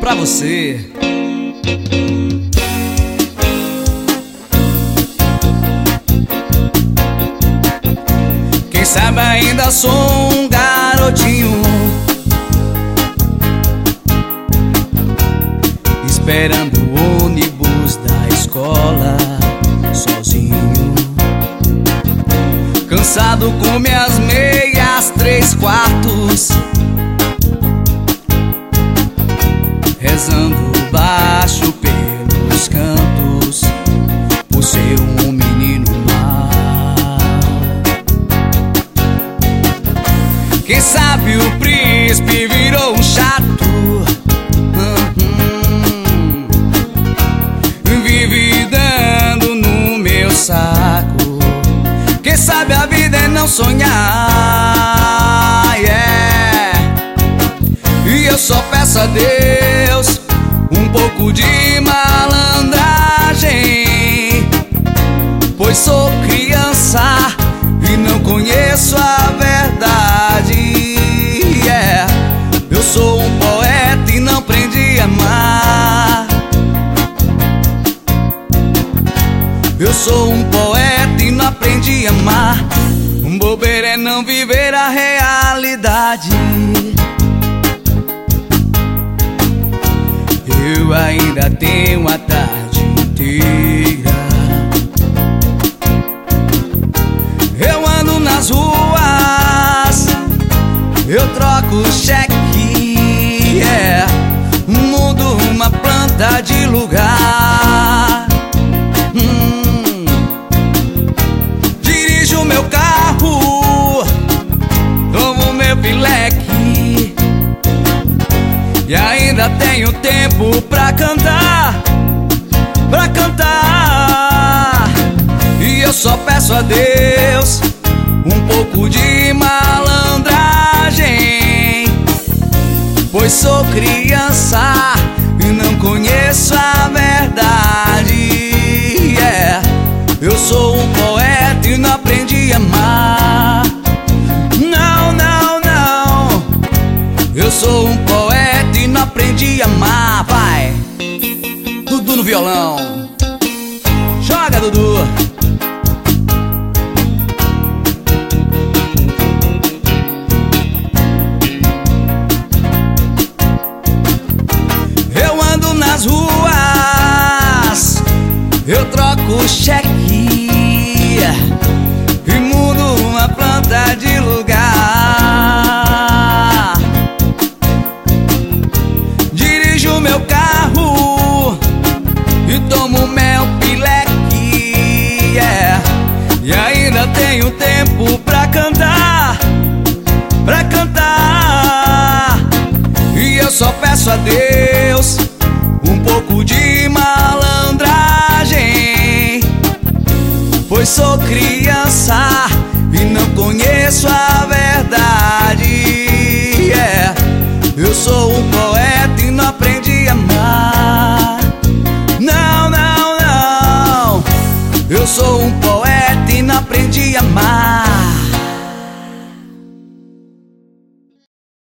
pra você. Quem sabe ainda sou um garotinho esperando o ônibus da escola, sozinho, cansado com minhas meias 3/4, rezando baixo pelos cantos, por ser um menino mau. Quem sabe o príncipe virou um chato, vive dando no meu saco. Quem sabe a vida é não sonhar, yeah. E eu só peço a Deus um pouco de malandragem, pois sou criança e não conheço a verdade, yeah. Eu sou um poeta e não aprendi a amar. Eu sou um poeta e não aprendi a amar. Um bobeira é não viver a realidade. Eu ainda tenho a tarde inteira. Eu ando nas ruas, eu troco cheque, yeah. Mudo uma planta de lugar. Dirijo meu carro, tomo meu pileque, e ainda tenho tempo pra cantar, pra cantar. E eu só peço a Deus um pouco de malandragem, pois sou criança e não conheço a verdade, yeah. Eu sou um poeta e não aprendi a amar. Não, não, não. Eu sou um poeta e não aprendi a amar. Vai, Dudu no violão. Joga, Dudu. Eu ando nas ruas, eu troco cheque e mudo uma planta de lugar. Dirijo meu carro e tomo meu pileque, yeah. E ainda tenho tempo pra cantar, pra cantar. E eu só peço a Deus um pouco de malandragem, pois sou criança e não conheço a